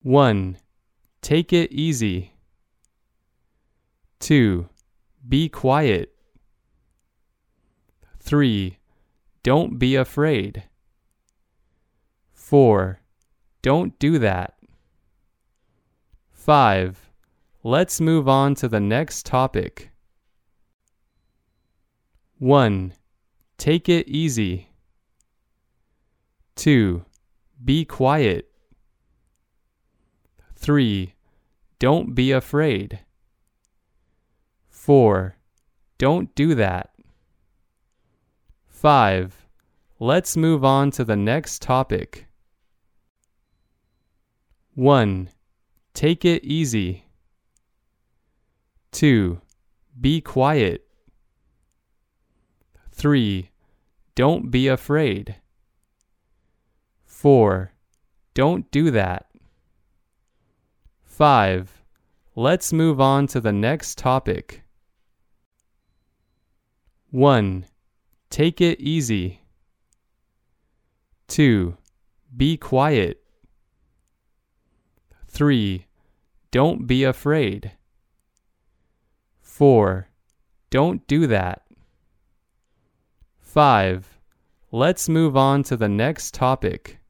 1. Take it easy. 2. Be quiet. 3. Don't be afraid. 4. Don't do that. 5. Let's move on to the next topic. 1. Take it easy. 2. Be quiet. 3. Don't be afraid. 4. Don't do that. 5. Let's move on to the next topic. 1. Take it easy. 2. Be quiet. 3. Don't be afraid. 4. Don't do that. 5. Let's move on to the next topic. 1. Take it easy. 2. Be quiet. 3. Don't be afraid. 4. Don't do that. 5. Let's move on to the next topic.